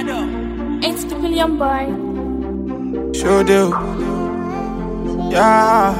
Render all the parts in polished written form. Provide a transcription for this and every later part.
It's the William Boy. Show do. Yeah.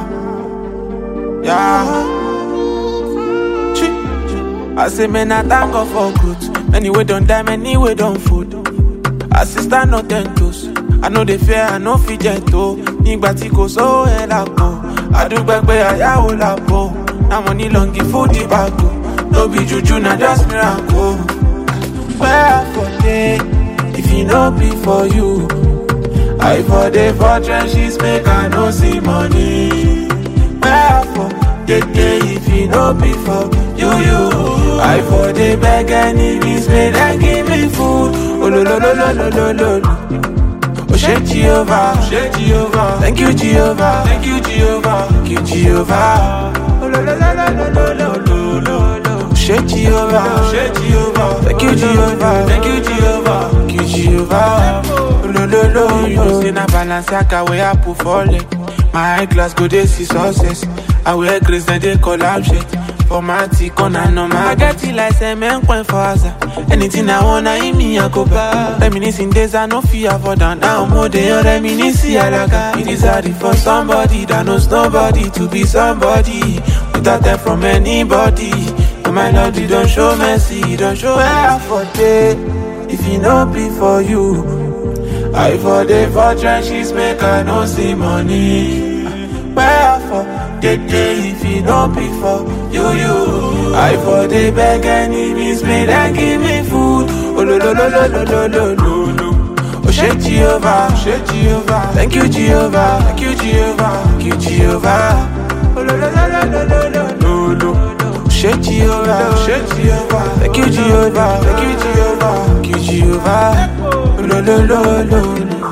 I say, man, I thank God for good. Many way don't die, many way don't food. Assistant no tentos. I know they fear, I know fi gentle. Nígbà tí kò sówó ẹ̀ lápò. Àdúgbò pé àyáwó lápò. Now money long give food the bago. No be juju, na just miracle. Where for day, if you no be for you. I for the for trenches make I no see money. Where for the day, if you no be for you. I for the beg enemies may they give me food. Oh lo lo lo lo lo lo lo. Oh shake Jehovah, thank you Jehovah, thank you Jehovah, thank you Jehovah. Oh lo lo lo lo lo lo lo lo. Shake Jehovah, thank you Jehovah, thank you Jehovah, thank you Jehovah. Oh lo lo lo. You know say na Balenciaga where I put for leg. My eyeglass go dey see success. I wear grace then they collab shit. For my tick on and on my get it like cement point for us. Anything I wanna eat me I go back. Reminiscing days I no fear for down. Now more than reminiscing alaga. It is hard for somebody that knows nobody to be somebody without help from anybody. And my Lord, you don't show mercy, you don't show help for day. If you no be for you, I for the for trenches make I no see money. Where for the day if you no be for you. I for the beg enemies may they give me food. Oh lo lo lo lo lo lo lo lo. Oh shake Jehovah, thank you Jehovah, thank you Jehovah, thank you Jehovah. Oh lo lo lo lo lo lo lo. Shake Jehovah, thank you Jehovah, thank you Jehovah, thank you Jehovah. Oh lo lo lo lo lo.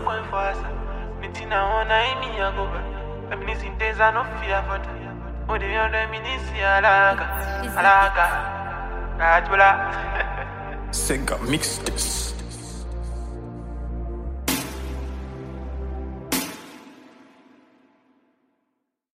I no fear for them. Oh, they are reminiscing alaga. Sega mix this.